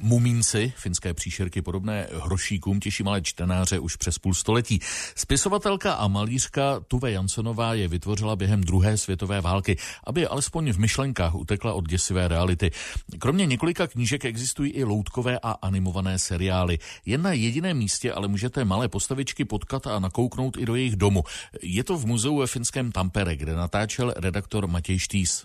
Mumínci, finské příšerky podobné hrošíkům, těší malé čtenáře už přes půl století. Spisovatelka a malířka Tove Janssonová je vytvořila během druhé světové války, aby alespoň v myšlenkách utekla od děsivé reality. Kromě několika knížek existují i loutkové a animované seriály. Jen na jediném místě ale můžete malé postavičky potkat a nakouknout i do jejich domu. Je to v muzeu ve finském Tampere, kde natáčel redaktor Matěj Štýs.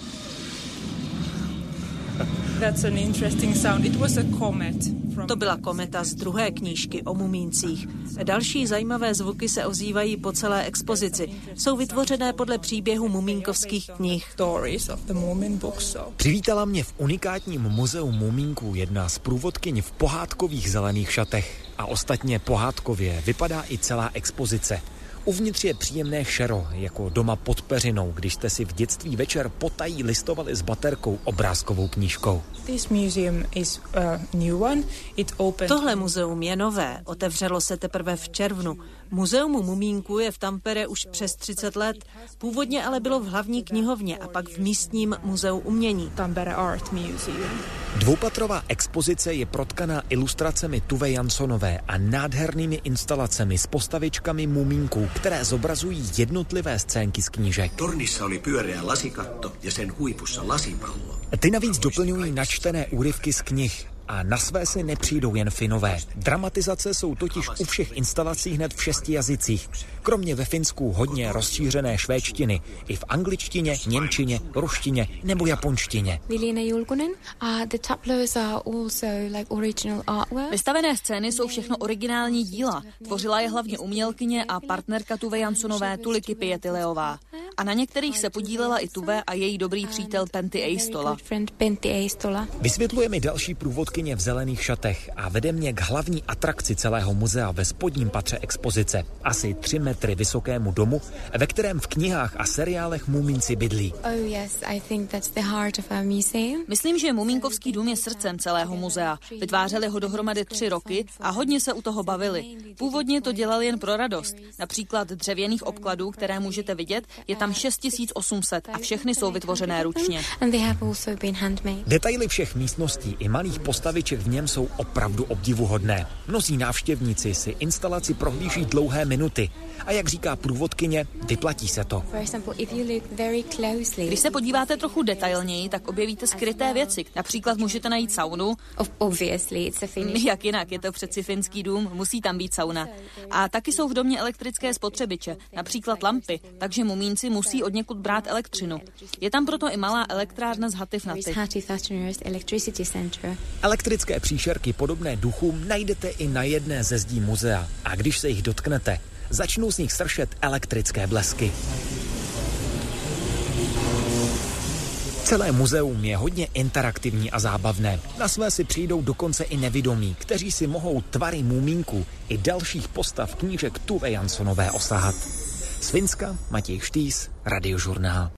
To byla kometa z druhé knížky o mumíncích. Další zajímavé zvuky se ozývají po celé expozici. Jsou vytvořené podle příběhu mumínkovských knih. Přivítala mě v unikátním muzeu mumínků jedna z průvodkyň v pohádkových zelených šatech. A ostatně pohádkově vypadá i celá expozice. Uvnitř je příjemné šero, jako doma pod peřinou, když jste si v dětství večer potají listovali s baterkou obrázkovou knížkou. Tohle muzeum je nové, otevřelo se teprve v červnu. Muzeum mumínků je v Tampere už přes 30 let, původně ale bylo v hlavní knihovně a pak v místním muzeu umění. Tampere Art Museum. Dvoupatrová expozice je protkaná ilustracemi Tove Janssonové a nádhernými instalacemi s postavičkami mumínků, které zobrazují jednotlivé scénky z knížek. Tornissa oli pyöreä lasikatto ja sen huipussa lasipallo. Ty navíc doplňují načtené úryvky z knih. A na své si nepřijdou jen Finové. Dramatizace jsou totiž u všech instalací hned v 6 jazycích. Kromě ve Finsku hodně rozšířené švédštiny. I v angličtině, němčině, ruštině nebo japonštině. Vystavené scény jsou všechno originální díla. Tvořila je hlavně umělkyně a partnerka Tove Janssonové Tulikky Pietileová. A na některých se podílela i Tove a její dobrý přítel Pentti Eistola. Vysvětluje mi další průvodkyně v zelených šatech a vede mě k hlavní atrakci celého muzea ve spodním patře expozice. Asi 3 metry vysokému domu, ve kterém v knihách a seriálech mumínci bydlí. Myslím, že Mumínkovský dům je srdcem celého muzea. Vytvářeli ho dohromady 3 roky a hodně se u toho bavili. Původně to dělali jen pro radost. Například dřevěných obkladů, které můžete vidět, je tam 6800 a všechny jsou vytvořené ručně. Detaily všech místností i malých postaviček v něm jsou opravdu obdivuhodné. Mnozí návštěvníci si instalaci prohlíží dlouhé minuty. A jak říká průvodkyně, vyplatí se to. Když se podíváte trochu detailněji, tak objevíte skryté věci. Například můžete najít saunu. Jak jinak, je to přeci finský dům, musí tam být sauna. A taky jsou v domě elektrické spotřebiče, například lampy, takže mumínci musí odněkud brát elektřinu. Je tam proto i malá elektrárna z Hatifnaty. Elektrické příšerky podobné duchům najdete i na jedné ze zdí muzea. A když se jich dotknete, začnou z nich sršet elektrické blesky. Celé muzeum je hodně interaktivní a zábavné. Na své si přijdou dokonce i nevidomí, kteří si mohou tvary mumínků i dalších postav knížek Tove Janssonové osahat. Z Finska Matěj Štýs, Radiožurnál.